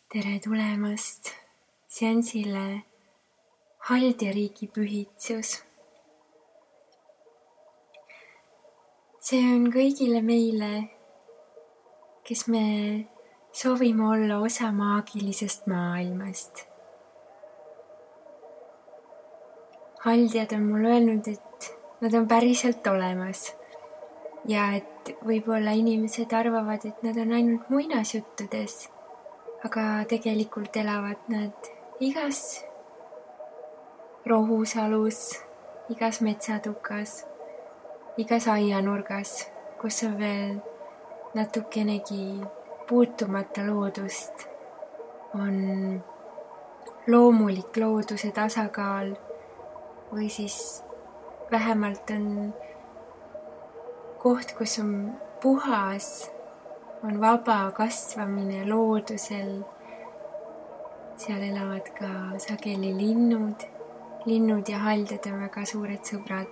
Tere tulemast seansile Haldjariigi pühitsus. See on kõigile meile, kes me soovime olla osa maagilisest maailmast. Haldjad on mulle öelnud, et nad on päriselt olemas ja et võib-olla inimesed arvavad, et nad on ainult muinasjuttudes, aga tegelikult elavad nad igas rohusalus, igas metsatukas, igas aianurgas, kus on veel natukenegi puutumata loodust, on loomulik looduse tasakaal või siis vähemalt on koht, kus on puhas, on vaba kasvamine loodusel. Seal elavad ka sageli linnud. Linnud ja haldjad on väga suured sõbrad.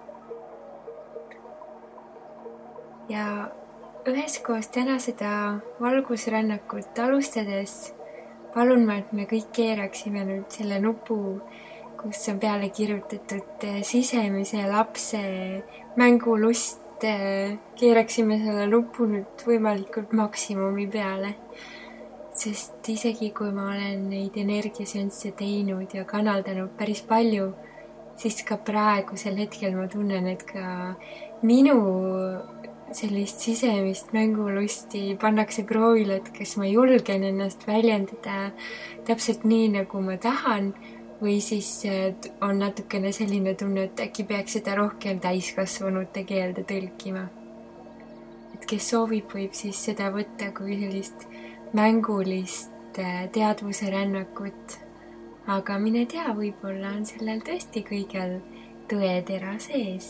Ja üheskoos täna seda valgusrännakut alustades palun ma, et me kõik keeraksime nüüd selle nupu, kus on peale kirjutatud sisemise lapse mängulust, keeraksime selle nupu nüüd võimalikult maksimumi peale. Sest isegi kui ma olen neid energiaseansse teinud ja kanaldanud päris palju, siis ka praegusel hetkel ma tunnen, et ka minu sellist sisemist mängulusti pannakse proovile, et kas ma julgen ennast väljendada täpselt nii, nagu ma tahan, või siis on natukene selline tunne, et äkki peaks seda rohkem täiskasvanute keelde tõlkima. Et kes soovib, võib siis seda võtta kui sellist mängulist teadvuse rännakut, aga mine tea, võib-olla on sellel tõesti kõigel tõetera sees.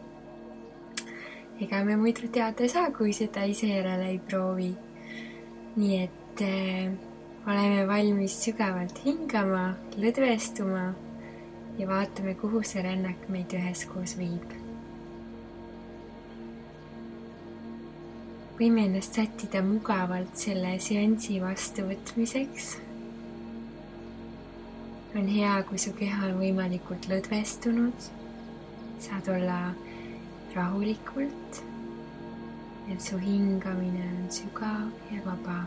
Ega me muidu teada saa, kui seda ise järele ei proovi. Nii et oleme valmis sügavalt hingama, lõdvestuma ja vaatame, kuhu see rännak meid üheskoos viib. Võime ennast sättida mugavalt selle seansi vastuvõtmiseks. On hea, kui su keha on võimalikult lõdvestunud. Saad olla rahulikult ja su hingamine on sügav ja vaba.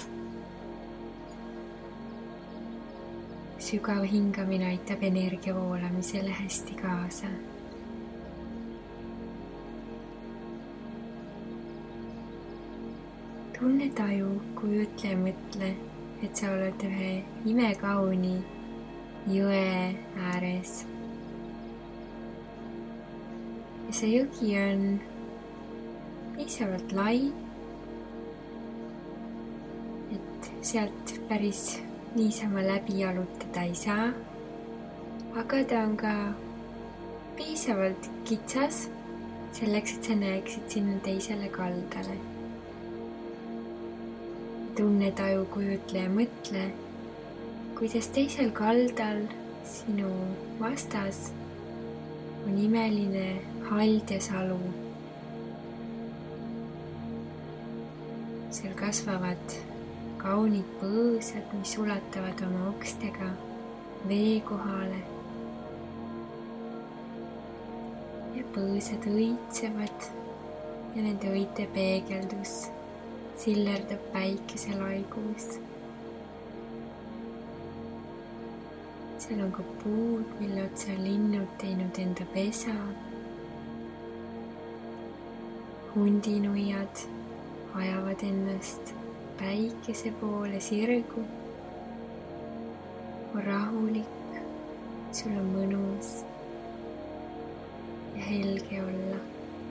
Sügav hingamine aitab energia voolamisele hästi kaasa. Tunne taju, kujutle ja mõtle, et sa oled ühe imekauni jõe ääres. Ja see jõgi on piisavalt lai, et sealt päris niisama läbi jalutada ei saa, aga ta on ka piisavalt kitsas selleks, et sa näeksid sinna teisele kaldale. Tunne, taju, kujutle ja mõtle, kuidas teisel kaldal sinu vastas on imeline haldjasalu. Seal kasvavad kaunid põõsad, mis ulatavad oma okstega vee kohale. Ja põõsad õitsevad ja nende õite peegeldus sillerdab päikese laiguus. Seal on ka puud, mille otsa on linnud teinud enda pesa. Hundinuiad ajavad ennast päikese poole sirgu. On rahulik, sul on mõnus ja helge olla.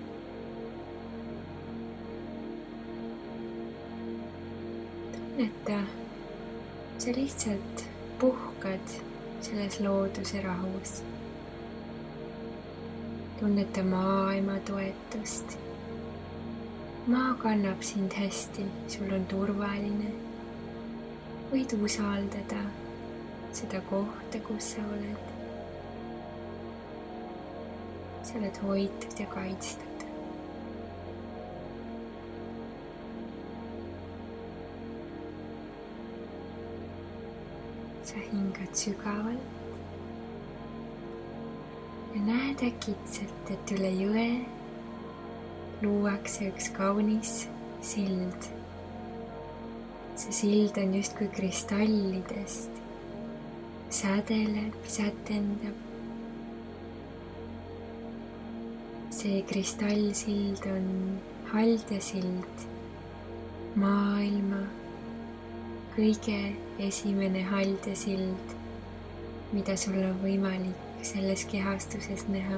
Tunneta, sa lihtsalt puhkad selles looduse rahus. Tunneta maailma toetust. Maa kannab sind hästi, sul on turvaline. Võid usaldada seda kohta, kus sa oled. Sa oled hoitud ja kaitstud. sa hingad sügavalt ja näed äkitselt, et üle jõe luuakse üks kaunis sild. See sild on justkui kristallidest, sädeleb, sätendab. See kristallsild on haldjasild, maailma kõige esimene haldjasild, mida sul on võimalik selles kehastuses näha.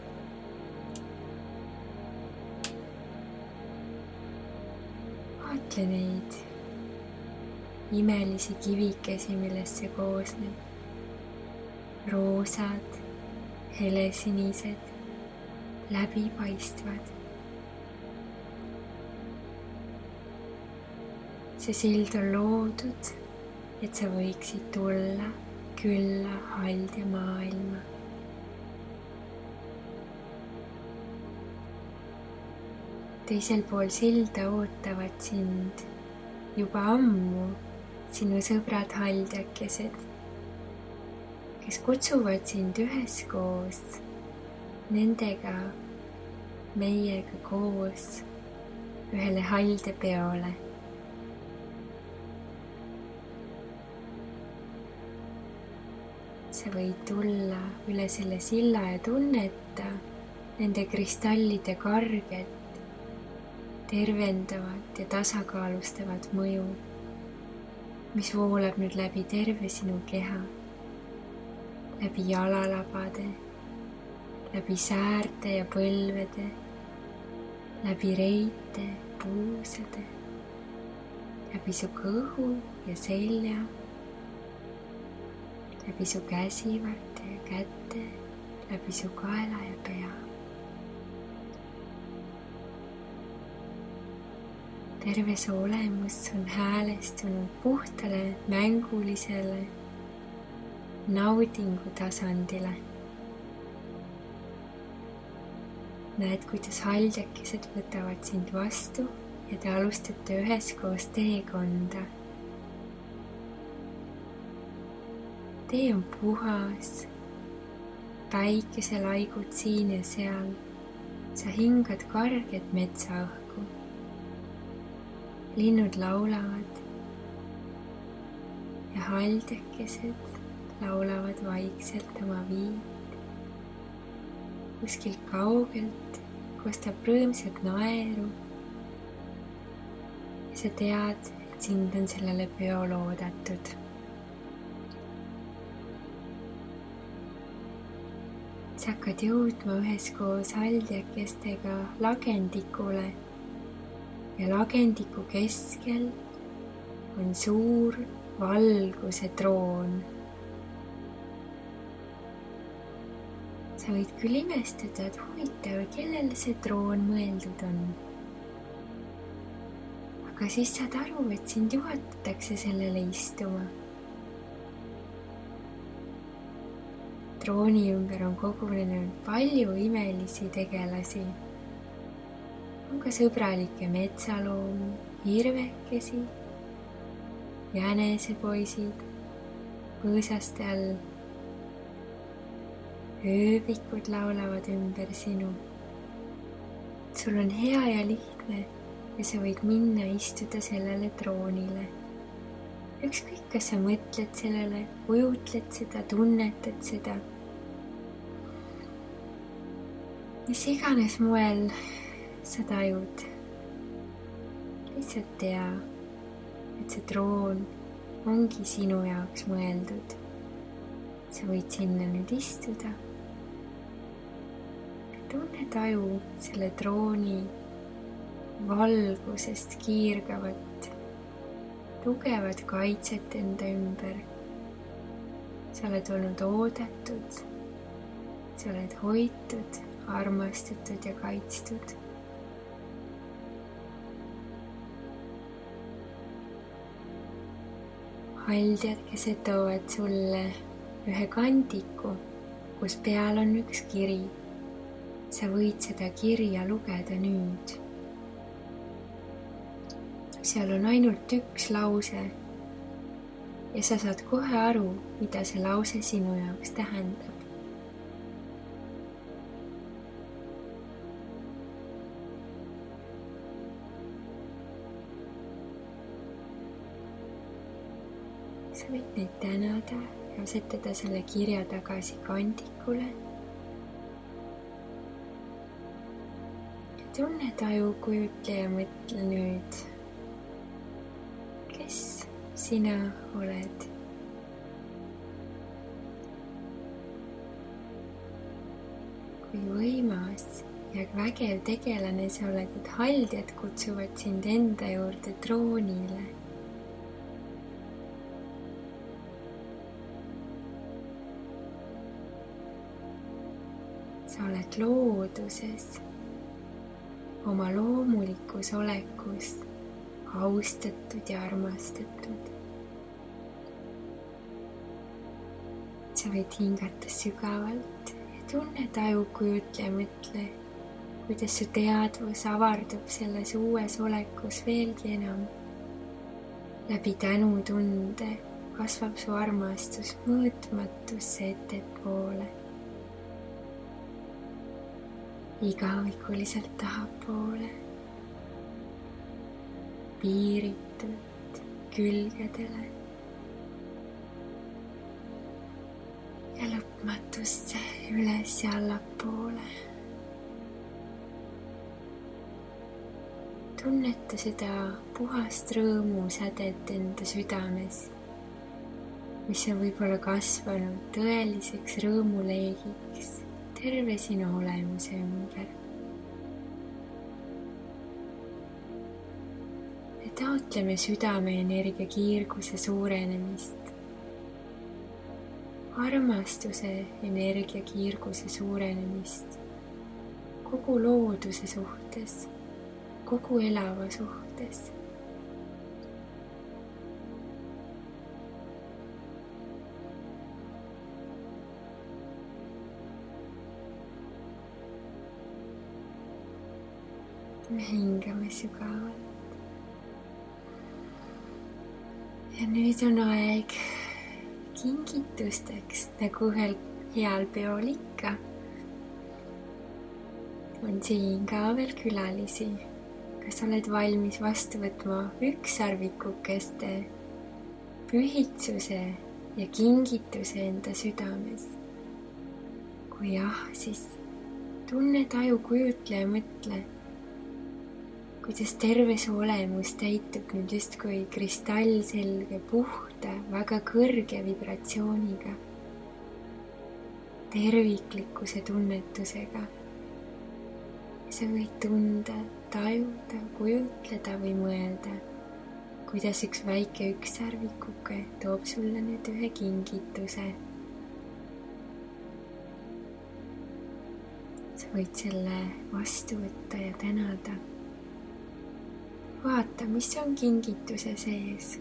Vaatle neid imelisi kivikesi, millest see koosneb. Roosad, helesinised, läbipaistvad. See sild on loodud, et sa võiksid tulla külla haldja maailma. Teisel pool silda ootavad sind juba ammu sinu sõbrad haldjakesed, kes kutsuvad sind üheskoos nendega, meiega koos ühele haldjapeole. Sa võid tulla üle selle silla ja tunneta nende kristallide karget, tervendavat ja tasakaalustavat mõju, mis voolab nüüd läbi terve sinu keha, läbi jalalabade, läbi säärte ja põlvede, läbi reite, puusade, läbi su kõhu ja selja, läbi su käsivarte ja käte, läbi su kaela ja pea. Terve su olemus on häälestunud puhtale, mängulisele naudingu tasandile. Näed, kuidas haldjakesed võtavad sind vastu ja te alustate üheskoos teekonda. Tee on puhas, päikeselaigud siin ja seal, sa hingad karget metsaõhku. Linnud laulavad ja haldjakesed laulavad vaikselt oma viid. Kuskilt kaugelt kostab rõõmsat naeru ja sa tead, et sind on sellele peole oodatud. Sa hakkad jõudma üheskoos haldjakestega lagendikule ja lagendiku keskel on suur valguse troon. Sa võid küll imestada, et huvitav, kellele see troon mõeldud on. Aga siis saad aru, et sind juhatatakse sellele istuma. Trooni ümber on kogunenud palju imelisi tegelasi. On ka sõbralikke metsaloomi, hirvekesi, jänesepoisid, põõsaste all. Öövikud laulavad ümber sinu. Sul on hea ja lihtne ja sa võid minna istuda sellele troonile. Ükskõik, kas sa mõtled sellele, kujutled seda, tunnetad seda. Mis iganes moel sa tajud. Lihtsalt tea, et see troon ongi sinu jaoks mõeldud. Sa võid sinna nüüd istuda. Tunne taju selle trooni valgusest kiirgavat, tugevat kaitset enda ümber. Sa oled olnud oodatud, sa oled hoitud, armastatud ja kaitstud. Haldjakesed toovad sulle ühe kandiku, kus peal on üks kiri. Sa võid seda kirja lugeda nüüd. Seal on ainult üks lause ja sa saad kohe aru, mida see lause sinu jaoks tähendab. Sa võid neid tänada ja asetada selle kirja tagasi kandikule. Tunne, taju, kujutle ja mõtle nüüd, kes sina oled. Kui võimas ja vägev tegelane sa oled, et haldjad kutsuvad sind enda juurde troonile. Sa oled looduses, oma loomulikus olekus austatud ja armastatud. Sa võid hingata sügavalt ja tunne, taju, kujutle ja mõtle, kuidas su teadvus avardub selles uues olekus veelgi enam. Läbi tänutunde kasvab su armastus mõõtmatusse ettepoole. Igavikuliselt tahapoole, piiritult külgedele ja lõpmatusse üles ja allapoole. Tunneta seda puhast rõõmusädet enda südames, mis on võib-olla kasvanud tõeliseks rõõmuleegiks terve sinu olemuse ümber. Me taotleme südame energia kiirguse suurenemist, armastuse energia kiirguse suurenemist kogu looduse suhtes, kogu elava suhtes. Me hingame sügavalt. Ja nüüd on aeg kingitusteks, nagu ühel heal peol ikka. On siin ka veel külalisi. Kas oled valmis vastu võtma ükssarvikukeste pühitsuse ja kingituse enda südames? Kui jah, siis tunne, taju, kujutle ja mõtle, kuidas terve su olemus täitub nüüd justkui kristallselge, puhta, väga kõrge vibratsiooniga, terviklikkuse tunnetusega. Sa võid tunda, tajuda, kujutleda või mõelda, kuidas üks väike ükssarvikuke toob sulle nüüd ühe kingituse. Sa võid selle vastu võtta ja tänada. Vaata, mis on kingituse sees.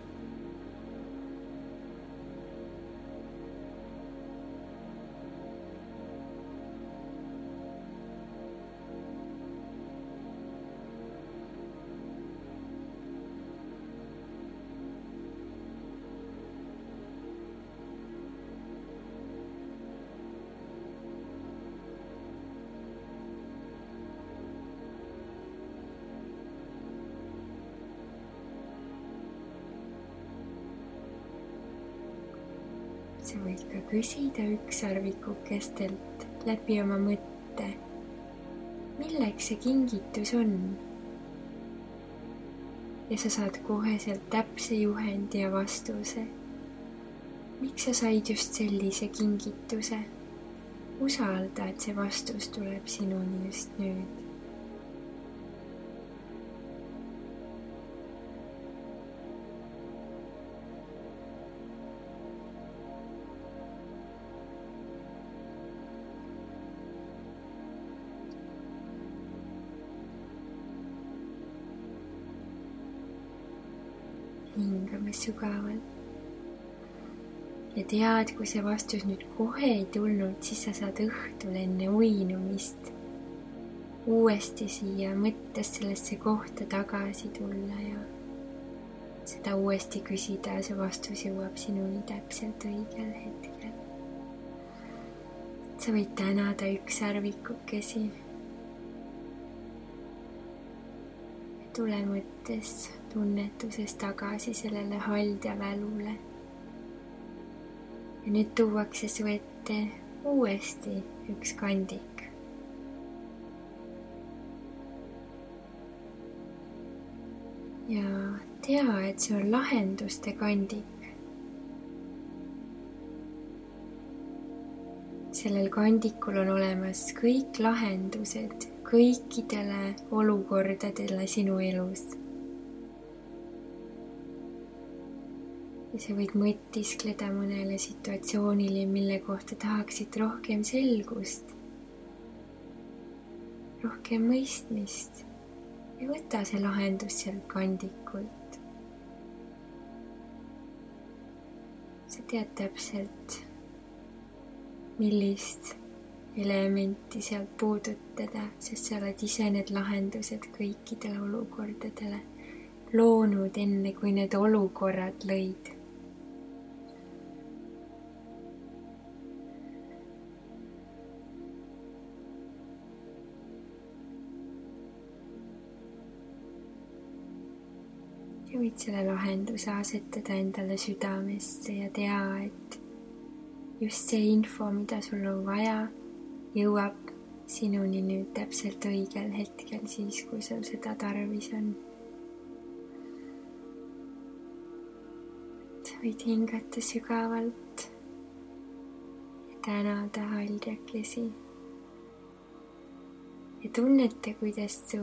Sa võid ka küsida ükssarvikukestelt läbi oma mõtte, milleks see kingitus on. Ja sa saad kohe sealt täpse juhendi ja vastuse. Miks sa said just sellise kingituse? Usalda, et see vastus tuleb sinuni just nüüd. Hingame sügavalt ja tead, kui see vastus nüüd kohe ei tulnud, siis sa saad õhtul enne uinumist uuesti siia mõttes sellesse kohta tagasi tulla ja seda uuesti küsida ja see vastus jõuab sinuni täpselt õigel hetkel. sa võid tänada ükssarvikukesi. tule mõttes, tunnetuses tagasi sellele haldjavälule. ja nüüd tuuakse su ette uuesti üks kandik. ja tea, et see on lahenduste kandik. sellel kandikul on olemas kõik lahendused kõikidele olukordadele sinu elus. ja sa võid mõtiskleda mõnele situatsioonile, mille kohta tahaksid rohkem selgust, rohkem mõistmist. ja võta see lahendus sealt kandikult. sa tead täpselt, millist elementi sealt puudutada, sest sa oled ise need lahendused kõikidele olukordadele loonud, enne kui need olukorrad lõid. ja võid selle lahenduse asetada endale südamesse ja tea, et just see info, mida sul on vaja, jõuab sinuni nüüd täpselt õigel hetkel, siis kui sul seda tarvis on. sa võid hingata sügavalt ja tänada haldjakesi. ja tunneta, kuidas su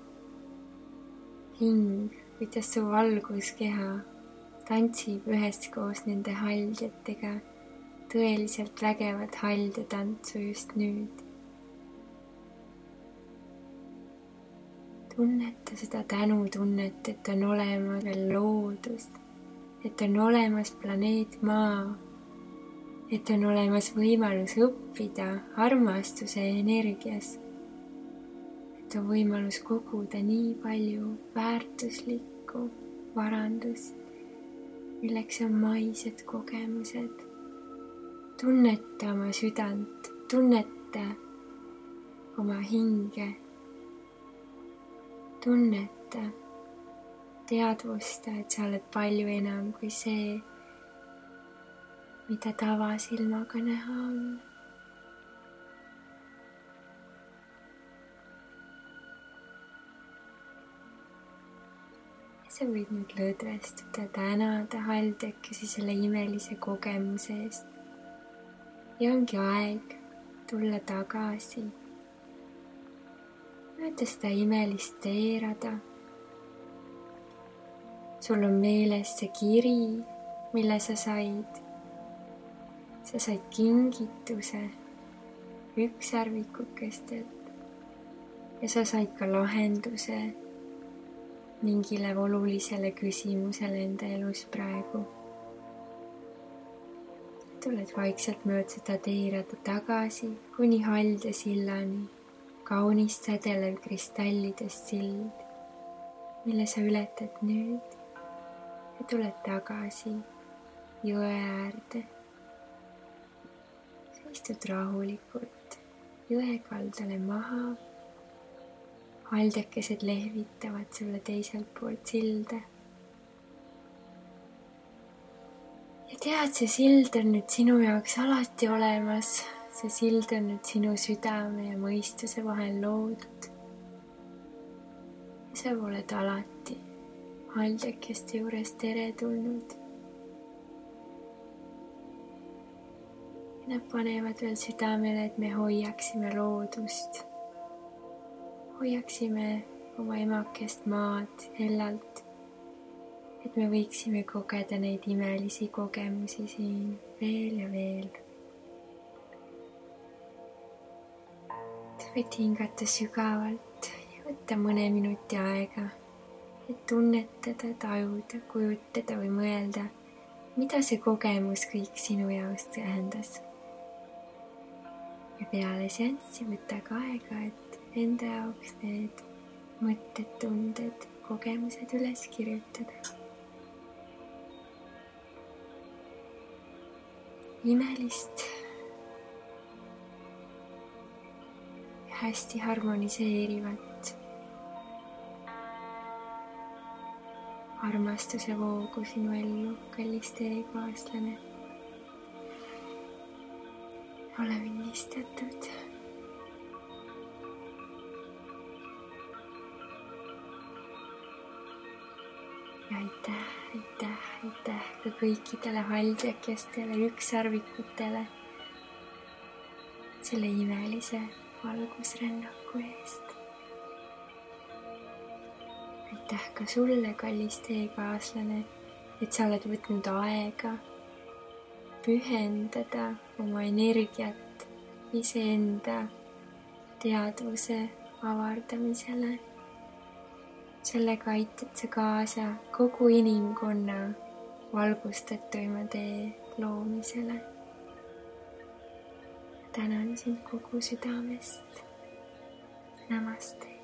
hing, kuidas su valguskeha tantsib üheskoos nende haldjatega, tõeliselt vägevat haldjatantsu just nüüd. Tunneta seda tänutunnet, et on olemas veel loodus, et on olemas planeet Maa, et on olemas võimalus õppida armastuse energias, et on võimalus koguda nii palju väärtuslikku varandust, milleks on maised kogemused. Tunneta oma südant, tunneta oma hinge, tunneta, teadvusta, et sa oled palju enam kui see, mida tavasilmaga näha on. sa võid nüüd lõdvestuda, tänada haldjakesi selle imelise kogemuse eest. ja ongi aeg tulla tagasi, mööda seda imelist teerada. sul on meeles see kiri, mille sa said. sa said kingituse ükssarvikukestelt ja sa said ka lahenduse mingile olulisele küsimusele enda elus praegu. tuled vaikselt mööda seda teerada tagasi kuni haldjasillani, kaunist sädelev kristallidest sild, mille sa ületad nüüd ja tuled tagasi jõe äärde. sa istud rahulikult jõe kaldale maha. haldjakesed lehvitavad sulle teiselt poolt silda. ja tead, see sild on nüüd sinu jaoks alati olemas. see sild on nüüd sinu südame ja mõistuse vahel loodud. ja sa oled alati haldjakeste juures teretulnud. Nad panevad veel südamele, et me hoiaksime loodust. Hoiaksime oma emakest maad hellalt, et me võiksime kogeda neid imelisi kogemusi siin veel ja veel. Võid hingata sügavalt ja võtta mõne minuti aega, et tunnetada, tajuda, kujutada või mõelda, mida see kogemus kõik sinu jaoks tähendas. Ja peale seanssi võta ka aega, et enda jaoks need mõtted, tunded, kogemused üles kirjutada. imelist ja hästi harmoniseerivat armastuse voogu sinu ellu, kallis teekaaslane. ole õnnistatud. Ja aitäh ka kõikidele haldjakestele, ükssarvikutele selle imelise valgusrännaku eest. Aitäh ka sulle, kallis teekaaslane, et sa oled võtnud aega pühendada oma energiat iseenda teadvuse avardamisele. Sellega aitad sa kaasa kogu inimkonna valgustatuima tee loomisele. Tänan sind kogu südamest. Namaste.